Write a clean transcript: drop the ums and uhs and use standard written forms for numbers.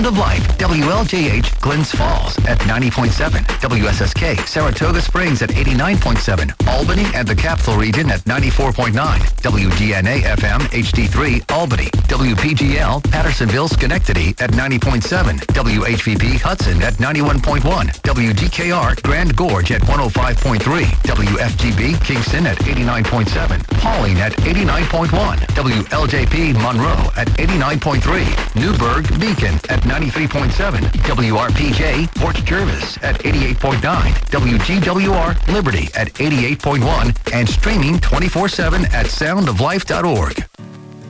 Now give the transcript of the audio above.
Sound of Life, WLJH, Glens Falls at 90.7, WSSK, Saratoga Springs at 89.7, Albany and the Capital Region at 94.9, WGNA FM, HD3, Albany, WPGL, Pattersonville, Schenectady at 90.7, WHVP, Hudson at 91.1, WGKR, Grand Gorge at 105.3, WFGB, Kingston at 89.7, Pauling at 89.1, WLJP, Monroe at 89.3, Newburgh, Beacon at 93.7, WRPJ, Port Jervis at 88.9, WGWR, Liberty at 88.1, and streaming 24/7 at soundoflife.org.